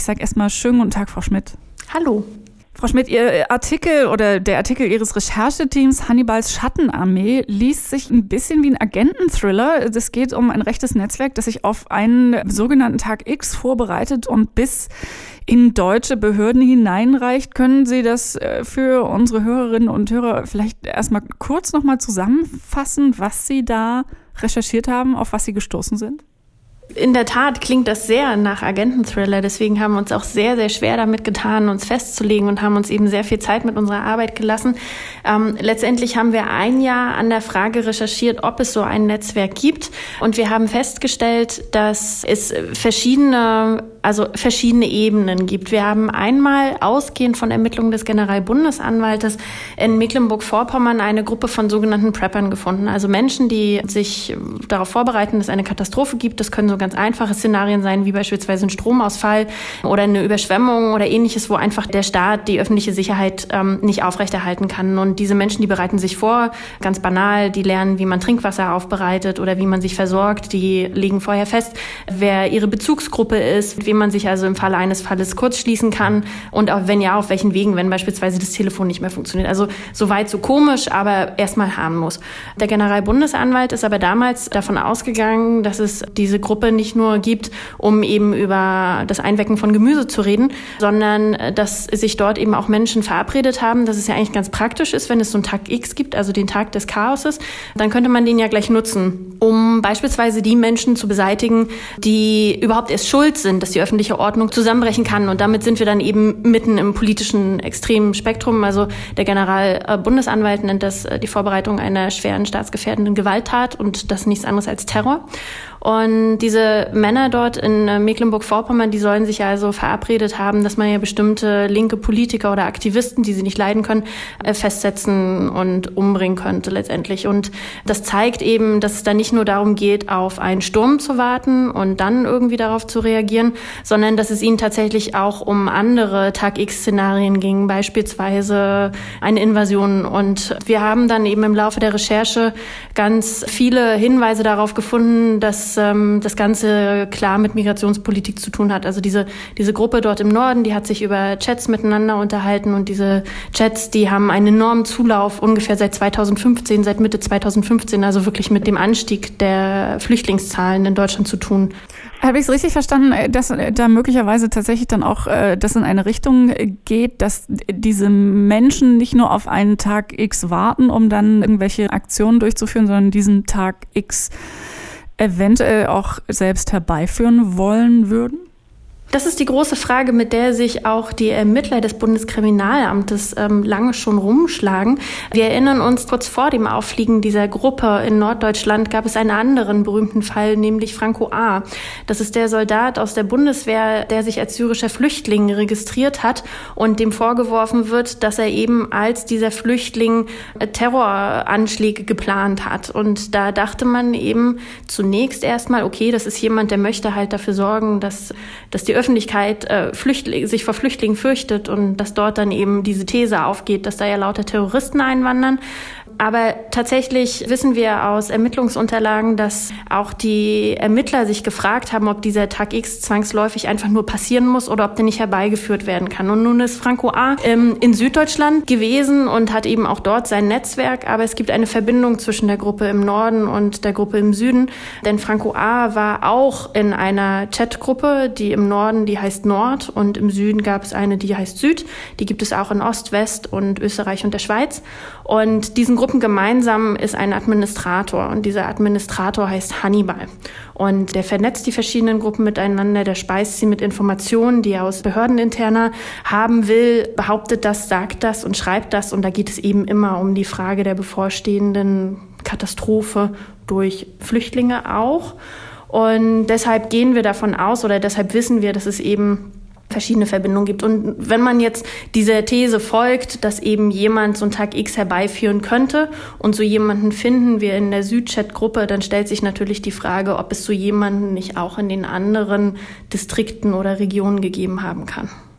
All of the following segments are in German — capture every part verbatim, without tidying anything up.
Ich sage erstmal schönen guten Tag, Frau Schmidt. Hallo. Frau Schmidt, Ihr Artikel oder der Artikel Ihres Rechercheteams Hannibals Schattenarmee liest sich ein bisschen wie ein Agenten-Thriller. Es geht um ein rechtes Netzwerk, das sich auf einen sogenannten Tag X vorbereitet und bis in deutsche Behörden hineinreicht. Können Sie das für unsere Hörerinnen und Hörer vielleicht erstmal kurz nochmal zusammenfassen, was Sie da recherchiert haben, auf was Sie gestoßen sind? In der Tat klingt das sehr nach Agenten-Thriller. Deswegen haben wir uns auch sehr, sehr schwer damit getan, uns festzulegen und haben uns eben sehr viel Zeit mit unserer Arbeit gelassen. Ähm, letztendlich haben wir ein Jahr an der Frage recherchiert, ob es so ein Netzwerk gibt. Und wir haben festgestellt, dass es verschiedene, also verschiedene Ebenen gibt. Wir haben einmal ausgehend von Ermittlungen des Generalbundesanwaltes in Mecklenburg-Vorpommern eine Gruppe von sogenannten Preppern gefunden. Also Menschen, die sich darauf vorbereiten, dass es eine Katastrophe gibt. Das können so ganz einfache Szenarien sein, wie beispielsweise ein Stromausfall oder eine Überschwemmung oder ähnliches, wo einfach der Staat die öffentliche Sicherheit ähm, nicht aufrechterhalten kann. Und diese Menschen, die bereiten sich vor, ganz banal, die lernen, wie man Trinkwasser aufbereitet oder wie man sich versorgt. Die legen vorher fest, wer ihre Bezugsgruppe ist, mit wem man sich also im Falle eines Falles kurz schließen kann und auch wenn ja, auf welchen Wegen, wenn beispielsweise das Telefon nicht mehr funktioniert. Also so weit, so komisch, aber erstmal harmlos. Der Generalbundesanwalt ist aber damals davon ausgegangen, dass es diese Gruppe nicht nur gibt, um eben über das Einwecken von Gemüse zu reden, sondern dass sich dort eben auch Menschen verabredet haben, dass es ja eigentlich ganz praktisch ist, wenn es so einen Tag X gibt, also den Tag des Chaoses, dann könnte man den ja gleich nutzen, um beispielsweise die Menschen zu beseitigen, die überhaupt erst schuld sind, dass die öffentliche Ordnung zusammenbrechen kann. Und damit sind wir dann eben mitten im politischen extremen Spektrum. Also der Generalbundesanwalt nennt das die Vorbereitung einer schweren staatsgefährdenden Gewalttat und das nichts anderes als Terror. Und diese Männer dort in Mecklenburg-Vorpommern, die sollen sich also verabredet haben, dass man ja bestimmte linke Politiker oder Aktivisten, die sie nicht leiden können, festsetzen und umbringen könnte letztendlich. Und das zeigt eben, dass es da nicht nur darum geht, auf einen Sturm zu warten und dann irgendwie darauf zu reagieren, sondern dass es ihnen tatsächlich auch um andere Tag-X-Szenarien ging, beispielsweise eine Invasion. Und wir haben dann eben im Laufe der Recherche ganz viele Hinweise darauf gefunden, dass ähm, das Ganze klar mit Migrationspolitik zu tun hat. Also diese diese Gruppe dort im Norden, die hat sich über Chats miteinander unterhalten und diese Chats, die haben einen enormen Zulauf ungefähr seit zweitausendfünfzehn, seit Mitte zweitausendfünfzehn, also wirklich mit dem Anstieg der Flüchtlingszahlen in Deutschland zu tun. Habe ich es richtig verstanden, dass da möglicherweise tatsächlich dann auch das in eine Richtung geht, dass diese Menschen nicht nur auf einen Tag X warten, um dann irgendwelche Aktionen durchzuführen, sondern diesen Tag X eventuell auch selbst herbeiführen wollen würden? Das ist die große Frage, mit der sich auch die Ermittler des Bundeskriminalamtes ähm, lange schon rumschlagen. Wir erinnern uns, kurz vor dem Auffliegen dieser Gruppe in Norddeutschland gab es einen anderen berühmten Fall, nämlich Franco A. Das ist der Soldat aus der Bundeswehr, der sich als syrischer Flüchtling registriert hat und dem vorgeworfen wird, dass er eben als dieser Flüchtling Terroranschläge geplant hat. Und da dachte man eben zunächst erstmal, okay, das ist jemand, der möchte halt dafür sorgen, dass, dass die Öffentlichkeit äh, Flüchtling, sich vor Flüchtlingen fürchtet und dass dort dann eben diese These aufgeht, dass da ja lauter Terroristen einwandern. Aber tatsächlich wissen wir aus Ermittlungsunterlagen, dass auch die Ermittler sich gefragt haben, ob dieser Tag X zwangsläufig einfach nur passieren muss oder ob der nicht herbeigeführt werden kann. Und nun ist Franco A. Ähm, in Süddeutschland gewesen und hat eben auch dort sein Netzwerk. Aber es gibt eine Verbindung zwischen der Gruppe im Norden und der Gruppe im Süden. Denn Franco A. war auch in einer Chatgruppe, die im Norden, die heißt Nord, und im Süden gab es eine, die heißt Süd. Die gibt es auch in Ost, West und Österreich und der Schweiz. Und diesen Gruppen gemeinsam ist ein Administrator und dieser Administrator heißt Hannibal. Und der vernetzt die verschiedenen Gruppen miteinander, der speist sie mit Informationen, die er aus behördeninterner haben will, behauptet das, sagt das und schreibt das. Und da geht es eben immer um die Frage der bevorstehenden Katastrophe durch Flüchtlinge auch. Und deshalb gehen wir davon aus oder deshalb wissen wir, dass es eben verschiedene Verbindungen gibt. Und wenn man jetzt dieser These folgt, dass eben jemand so einen Tag X herbeiführen könnte und so jemanden finden wir in der Südchat-Gruppe, dann stellt sich natürlich die Frage, ob es so jemanden nicht auch in den anderen Distrikten oder Regionen gegeben haben kann.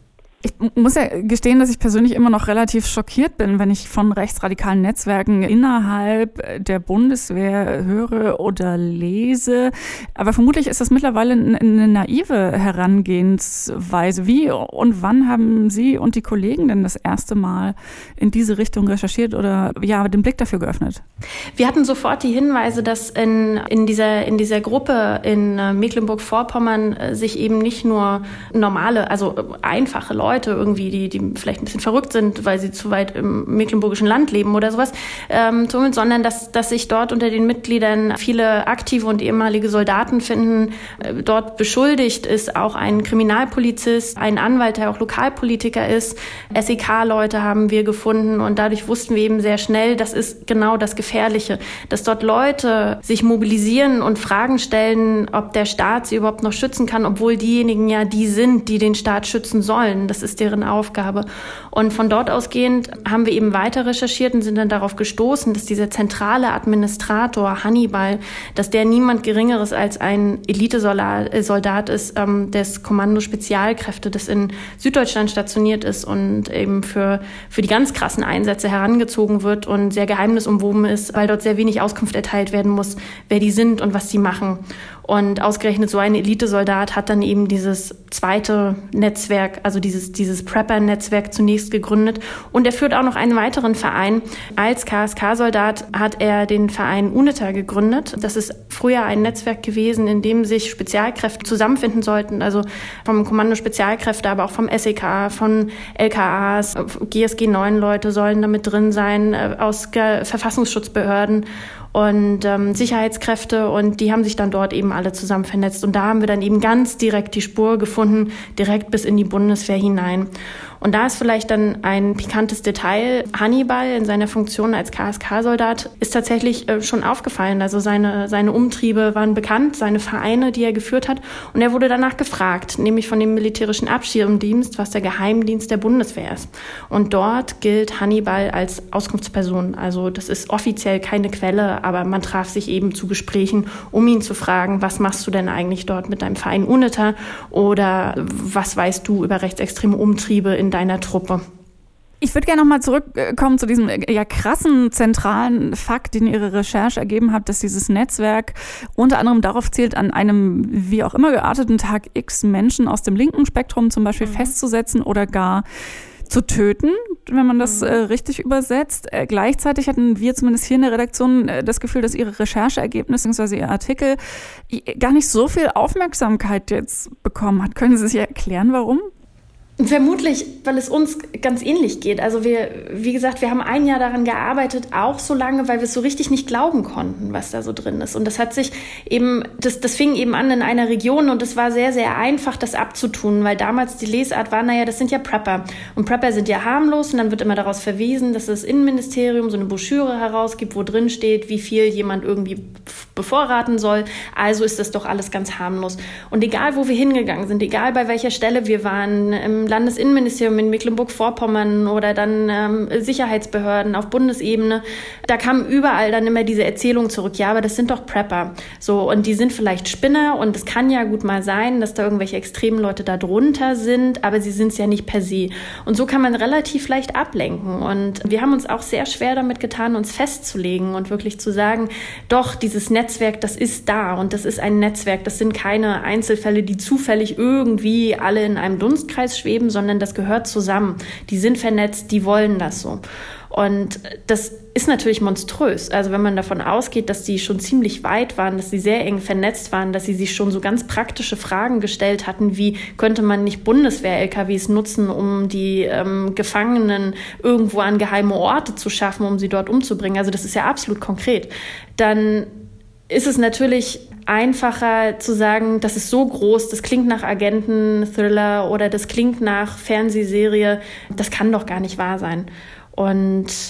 Ich muss ja gestehen, dass ich persönlich immer noch relativ schockiert bin, wenn ich von rechtsradikalen Netzwerken innerhalb der Bundeswehr höre oder lese. Aber vermutlich ist das mittlerweile eine naive Herangehensweise. Wie und wann haben Sie und die Kollegen denn das erste Mal in diese Richtung recherchiert oder ja, den Blick dafür geöffnet? Wir hatten sofort die Hinweise, dass in, in, dieser, in dieser Gruppe in Mecklenburg-Vorpommern sich eben nicht nur normale, also einfache Leute irgendwie, die, die vielleicht ein bisschen verrückt sind, weil sie zu weit im mecklenburgischen Land leben oder sowas, ähm, tun, sondern dass, dass sich dort unter den Mitgliedern viele aktive und ehemalige Soldaten finden. Äh, dort beschuldigt ist auch ein Kriminalpolizist, ein Anwalt, der auch Lokalpolitiker ist. S E K-Leute haben wir gefunden und dadurch wussten wir eben sehr schnell, das ist genau das Gefährliche, dass dort Leute sich mobilisieren und Fragen stellen, ob der Staat sie überhaupt noch schützen kann, obwohl diejenigen ja die sind, die den Staat schützen sollen. Das ist deren Aufgabe. Und von dort ausgehend haben wir eben weiter recherchiert und sind dann darauf gestoßen, dass dieser zentrale Administrator Hannibal, dass der niemand Geringeres als ein Elitesoldat ist ähm, des Kommando Spezialkräfte, das in Süddeutschland stationiert ist und eben für, für die ganz krassen Einsätze herangezogen wird und sehr geheimnisumwoben ist, weil dort sehr wenig Auskunft erteilt werden muss, wer die sind und was sie machen. Und ausgerechnet so ein Elitesoldat hat dann eben dieses zweite Netzwerk, also dieses, dieses Prepper-Netzwerk zunächst gegründet. Und er führt auch noch einen weiteren Verein. Als K S K-Soldat hat er den Verein UNITA gegründet. Das ist früher ein Netzwerk gewesen, in dem sich Spezialkräfte zusammenfinden sollten. Also vom Kommando Spezialkräfte, aber auch vom S E K, von L K As, G S G neun Leute sollen damit drin sein, aus Verfassungsschutzbehörden und ähm, Sicherheitskräfte, und die haben sich dann dort eben alle zusammen vernetzt. Und da haben wir dann eben ganz direkt die Spur gefunden, direkt bis in die Bundeswehr hinein. Und da ist vielleicht dann ein pikantes Detail. Hannibal in seiner Funktion als K S K-Soldat ist tatsächlich äh, schon aufgefallen. Also seine, seine Umtriebe waren bekannt, seine Vereine, die er geführt hat. Und er wurde danach gefragt, nämlich von dem militärischen Abschirmdienst, was der Geheimdienst der Bundeswehr ist. Und dort gilt Hannibal als Auskunftsperson. Also das ist offiziell keine Quelle, aber man traf sich eben zu Gesprächen, um ihn zu fragen, was machst du denn eigentlich dort mit deinem Verein UNITA? Oder was weißt du über rechtsextreme Umtriebe in deiner Truppe? Ich würde gerne noch mal zurückkommen zu diesem ja krassen zentralen Fakt, den Ihre Recherche ergeben hat, dass dieses Netzwerk unter anderem darauf zielt, an einem wie auch immer gearteten Tag X Menschen aus dem linken Spektrum zum Beispiel mhm. festzusetzen oder gar zu töten, wenn man das äh, richtig übersetzt. Äh, gleichzeitig hatten wir zumindest hier in der Redaktion äh, das Gefühl, dass Ihre Rechercheergebnisse bzw. Ihr Artikel gar nicht so viel Aufmerksamkeit jetzt bekommen hat. Können Sie sich erklären, warum? Vermutlich, weil es uns ganz ähnlich geht. Also wir, wie gesagt, wir haben ein Jahr daran gearbeitet, auch so lange, weil wir es so richtig nicht glauben konnten, was da so drin ist. Und das hat sich eben, das, das fing eben an in einer Region, und es war sehr, sehr einfach, das abzutun, weil damals die Lesart war, naja, das sind ja Prepper. Und Prepper sind ja harmlos, und dann wird immer daraus verwiesen, dass das Innenministerium so eine Broschüre herausgibt, wo drin steht, wie viel jemand irgendwie bevorraten soll. Also ist das doch alles ganz harmlos. Und egal, wo wir hingegangen sind, egal bei welcher Stelle wir waren, im Landesinnenministerium in Mecklenburg-Vorpommern oder dann ähm, Sicherheitsbehörden auf Bundesebene, da kam überall dann immer diese Erzählung zurück, ja, aber das sind doch Prepper. So, und die sind vielleicht Spinner, und es kann ja gut mal sein, dass da irgendwelche extremen Leute da drunter sind, aber sie sind es ja nicht per se. Und so kann man relativ leicht ablenken. Und wir haben uns auch sehr schwer damit getan, uns festzulegen und wirklich zu sagen, doch, dieses Netzwerk, das ist da, und das ist ein Netzwerk, das sind keine Einzelfälle, die zufällig irgendwie alle in einem Dunstkreis schweben, sondern das gehört zusammen. Die sind vernetzt, die wollen das so. Und das ist natürlich monströs. Also wenn man davon ausgeht, dass die schon ziemlich weit waren, dass sie sehr eng vernetzt waren, dass sie sich schon so ganz praktische Fragen gestellt hatten, wie könnte man nicht Bundeswehr-L K Ws nutzen, um die ähm, Gefangenen irgendwo an geheime Orte zu schaffen, um sie dort umzubringen. Also das ist ja absolut konkret. Dann ist es natürlich einfacher zu sagen, das ist so groß, das klingt nach Agenten-Thriller oder das klingt nach Fernsehserie, das kann doch gar nicht wahr sein. Und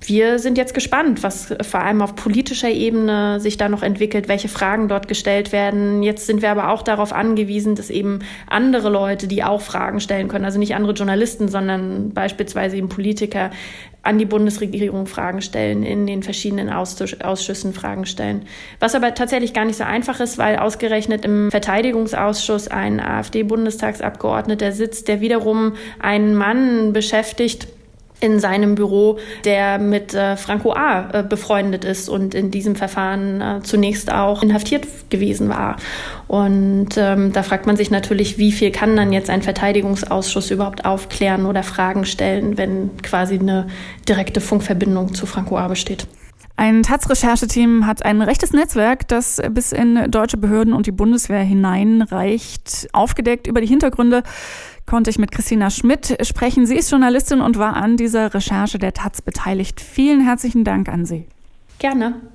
Wir sind jetzt gespannt, was vor allem auf politischer Ebene sich da noch entwickelt, welche Fragen dort gestellt werden. Jetzt sind wir aber auch darauf angewiesen, dass eben andere Leute, die auch Fragen stellen können, also nicht andere Journalisten, sondern beispielsweise eben Politiker, an die Bundesregierung Fragen stellen, in den verschiedenen Ausschüssen Fragen stellen. Was aber tatsächlich gar nicht so einfach ist, weil ausgerechnet im Verteidigungsausschuss ein AfD-Bundestagsabgeordneter sitzt, der wiederum einen Mann beschäftigt in seinem Büro, der mit äh, Franco A. Äh, befreundet ist und in diesem Verfahren äh, zunächst auch inhaftiert gewesen war. Und ähm, da fragt man sich natürlich, wie viel kann dann jetzt ein Verteidigungsausschuss überhaupt aufklären oder Fragen stellen, wenn quasi eine direkte Funkverbindung zu Franco A. besteht. Ein Taz-Rechercheteam hat ein rechtes Netzwerk, das bis in deutsche Behörden und die Bundeswehr hineinreicht. Aufgedeckt über die Hintergründe konnte ich mit Christina Schmidt sprechen. Sie ist Journalistin und war an dieser Recherche der Taz beteiligt. Vielen herzlichen Dank an Sie. Gerne.